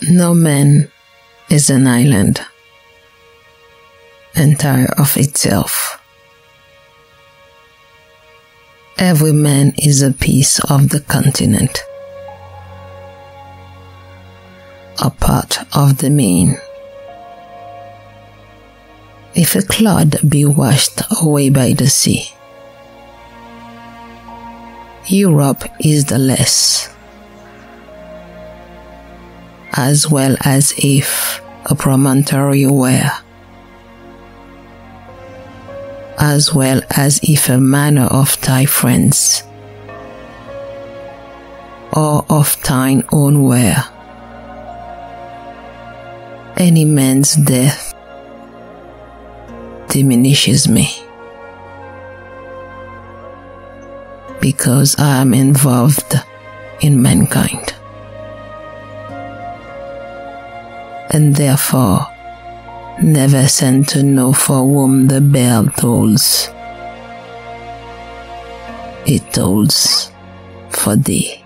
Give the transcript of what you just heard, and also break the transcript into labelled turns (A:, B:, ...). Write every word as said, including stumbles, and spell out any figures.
A: No man is an island, entire of itself. Every man is a piece of the continent, a part of the main. If a cloud be washed away by the sea, Europe is the less, as well as if a promontory were, as well as if a manor of thy friends, or of thine own were. Any man's death diminishes me, because I am involved in mankind, and therefore never send to know for whom the bell tolls. It tolls for thee.